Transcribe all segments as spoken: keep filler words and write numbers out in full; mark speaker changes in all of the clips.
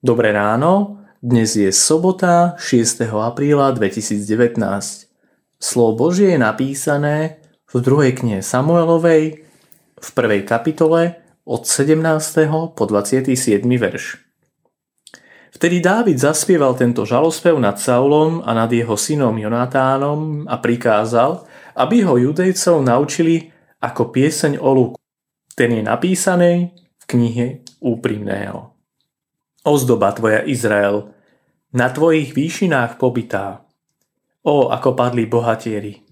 Speaker 1: Dobré ráno, dnes je sobota šiesteho apríla dvetisícdevätnásť. Slovo Božie je napísané v druhej knihe Samuelovej v prvej kapitole od sedemnásteho po dvadsiaty siedmy verš. Vtedy Dávid zaspieval tento žalospev nad Saulom a nad jeho synom Jonatánom a prikázal, aby ho Judejcov naučili ako pieseň o luku. Ten je napísaný v knihe Úprimného. Ozdoba tvoja, Izrael, na tvojich výšinách pobytá. Ó, ako padli bohatieri.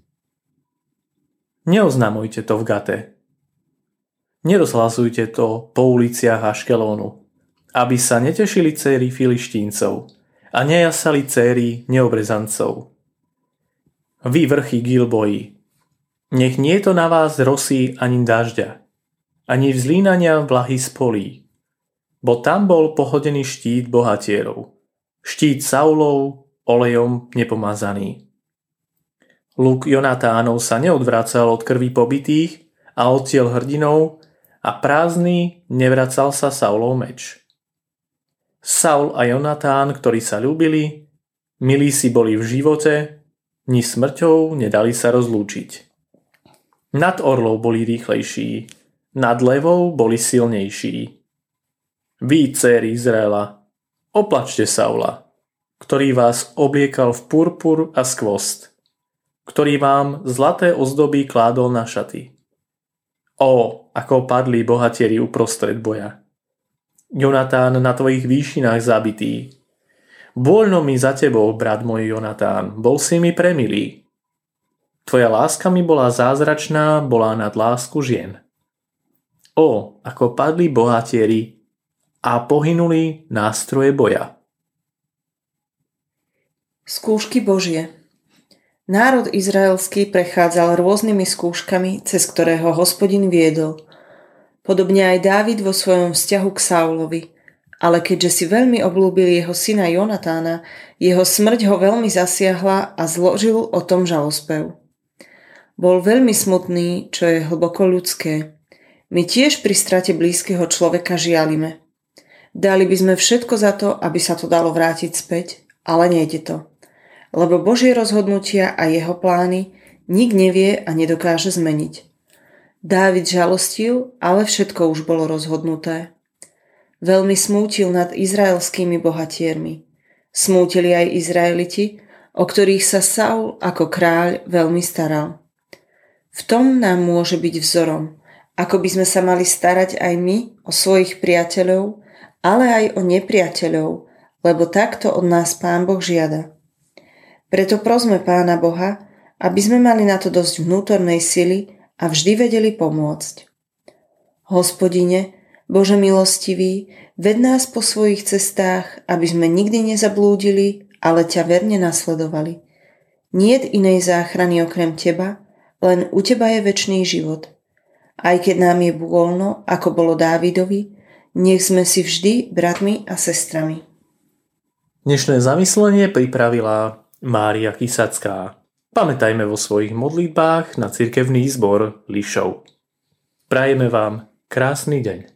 Speaker 1: Neoznamujte to v Gate. Nerozhlasujte to po uliciach Aškelónu, aby sa netešili céry Filištíncov a nejasali céry neobrezancov. Vy vrchy Gilboji, nech nie je to na vás rosy ani dažďa, ani vzlínania vlahy z polí, bo tam bol pohodený štít bohatierov, štít Saulov olejom nepomazaný. Luk Jonatánov sa neodvracal od krvi pobitých a od tiel hrdinov a prázdny nevracal sa Saulov meč. Saul a Jonatán, ktorí sa ľúbili, milí si boli v živote, ni smrťou nedali sa rozlúčiť. Nad orlov boli rýchlejší, nad levou boli silnejší. Vy, céry Izraela, oplačte Saula, ktorý vás obliekal v purpur a skvost, ktorý vám zlaté ozdoby kládol na šaty. Ó, ako padli bohatieri uprostred boja. Jonatán na tvojich výšinách zabitý. Voľno mi za tebou, brat môj Jonatán, bol si mi premilý. Tvoja láska mi bola zázračná, bola nad lásku žien. Ó, ako padli bohatieri a pohynuli nástroje boja.
Speaker 2: Skúšky Božie. Národ izraelský prechádzal rôznymi skúškami, cez ktorého Hospodin viedol. Podobne aj Dávid vo svojom vzťahu k Saulovi. Ale keďže si veľmi obľúbil jeho syna Jonatána, jeho smrť ho veľmi zasiahla a zložil o tom žalospev. Bol veľmi smutný, čo je hlboko ľudské. My tiež pri strate blízkeho človeka žialime. Dali by sme všetko za to, aby sa to dalo vrátiť späť, ale nejde to. Lebo Božie rozhodnutia a jeho plány nik nevie a nedokáže zmeniť. Dávid žalostil, ale všetko už bolo rozhodnuté. Veľmi smútil nad izraelskými bohatiermi. Smútili aj Izraeliti, o ktorých sa Saul ako kráľ veľmi staral. V tom nám môže byť vzorom, ako by sme sa mali starať aj my o svojich priateľov, ale aj o nepriateľov, lebo takto od nás Pán Boh žiada. Preto prosme Pána Boha, aby sme mali na to dosť vnútornej sily a vždy vedeli pomôcť. Hospodine, Bože milostivý, ved nás po svojich cestách, aby sme nikdy nezablúdili, ale ťa verne nasledovali. Niet inej záchrany okrem teba, len u teba je večný život. Aj keď nám je voľno, ako bolo Dávidovi, nech sme si vždy bratmi a sestrami.
Speaker 1: Dnešné zamyslenie pripravila Mária Kysacká. Pamätajme vo svojich modlitbách na cirkevný zbor Lišov. Prajeme vám krásny deň.